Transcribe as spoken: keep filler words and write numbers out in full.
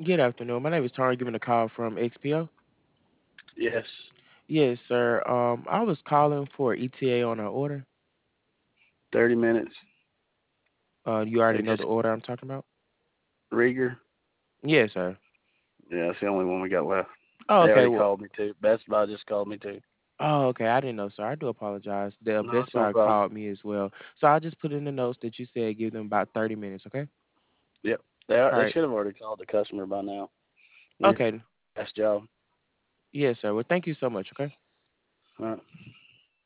Good afternoon. My name is Tony, giving a call from X P O. Yes, Yes, sir. Um, I was calling for E T A on our order. thirty minutes. Uh, you They already know just the order I'm talking about? Rieger. Yes, sir. Yeah, that's the only one we got left. Oh, They okay. already Well, called me too. Best Buy just called me too. oh, okay. I didn't know, sir. I do apologize. The No, Best it's no Buy problem. called me as well. So I'll just put in the notes that you said give them about thirty minutes, okay? Yep, they are, All they right. should have already called the customer by now. We did Okay. a fast job. Yes, sir. Well, thank you so much, okay? All right.